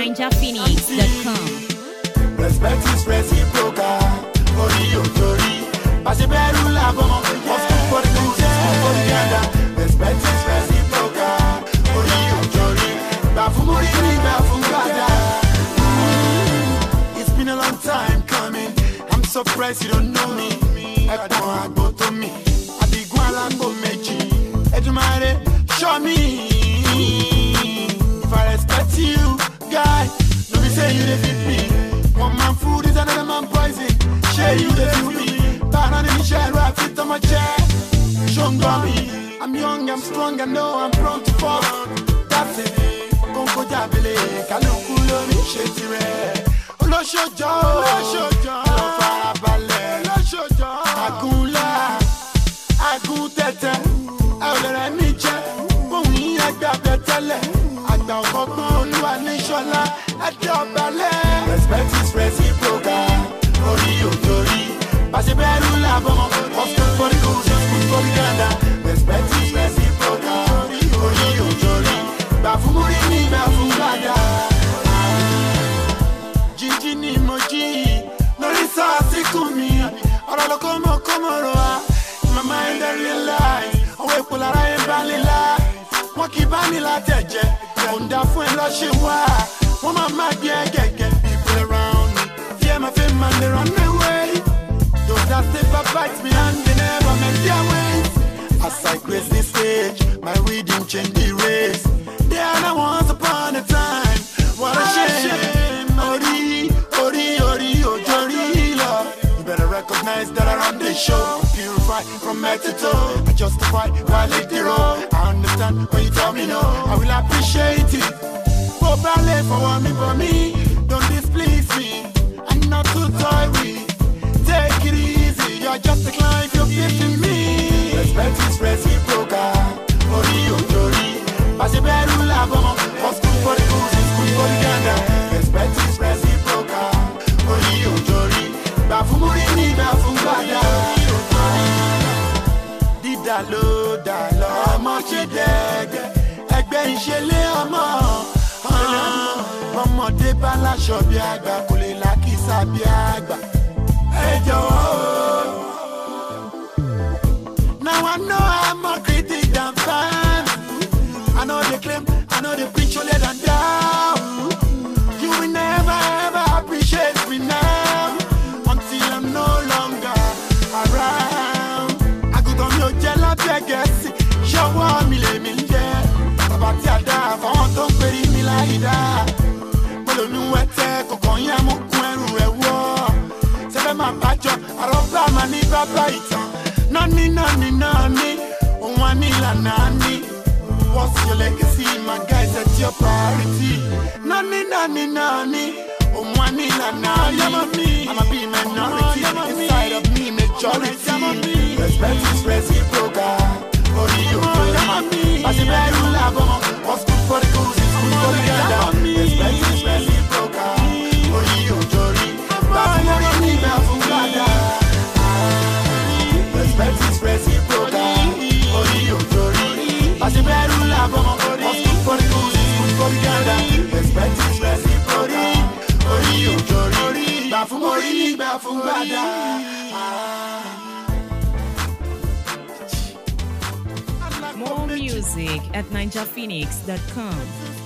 NinjaPhoenix.com. Respect is reciprocal. Ori Ojori, Pasiberu Labomo, of school for the school for the Uganda. Respect is reciprocal. Ori Ojori, Bafumuri, Bafungada. It's been a long time coming. I'm surprised you don't know me. Ekwan agbo to me. Adigwan lagbo meji. Edumare, show me. If I respect you, guy, don't be say you dey fit me. One man food is another man poison. Share you the feel me. Banana in share, I fit on my chair. Shongami. I'm young, I'm strong, I know I'm prone to fall. That's it. Konko jabele, kalukulo ni shetire. Oloshojo, Alofarabale, Agunla, Aguntete, Aolere mi je, Bohun agba betele, Agba okogbon Oluwa ni Shola, Ade obale. Respect is reciprocal. Ori Ojori, Pasiberu Labomo, of school for the schools for the Uganda. Respect is reciprocal. Ori Ojori, Bafumuri ni Bafungada. Jiji ni moji, Norisa Sikumi, Oralo como roa. My mind I realize, Owe Pulara and Balila, Waki Banila Teje, Onda Fuela Shiwa, Woman Magia get people around me. Yeah, my fame man, they run away. Those that step up bites me and they never make their ways. As I grace this stage, my reading change the race. There I once upon a time, what a shame. Ori, Ojori, Lord. You better recognize that I run the show. Purify from head to toe. I justify, violate the road. I understand when you tell me no. I will appreciate it. For ballet, for me. Don't displease me. I'm not too tired. Take it easy. You're just a client, you're gifting me. Respect is reciprocal. Ori Ojori, Pasiberu Labomo, for school for the schools, school for the Uganda. Respect is reciprocal. Ori Ojori, Bafumuri ni Bafungada. Didalo, Omo Chidege, Egbe Ishele Omo. Ọmọdé bá láṣọ bí àgbà kò lè lákìsà bí àgbà. Ẹ jọ̀wọ́. Now I know I'm more critic than fan. I know they claim, I know they preach only than down. You will never ever appreciate me now until I'm no longer around. I go to your jelly legacy. Show me let me there. About your dad, I want to bury me like that. But you know what? Koko yamu kweru ewo. Sebe mabajo, aroba mani baba ita. Nani, Onwani la nani. What's your legacy, my guys? That's your priority. Nani, Onwani la nani. I'ma be minority inside of me, majority. Respect is reciprocal. Ori Ojori, Pasiberu Labomo, what's good for the schools, it's good for the Uganda. Respect is reciprocal. Ori Ojori, Bafumuri ni Bafungada. Respect is reciprocal. Ori Ojori, Pasiberu Labomo, what's good for the schools, it's good for the Uganda. Respect is reciprocal. Ori Ojori, Bafumuri ni Bafungada. More music at NinjaPhoenix.com.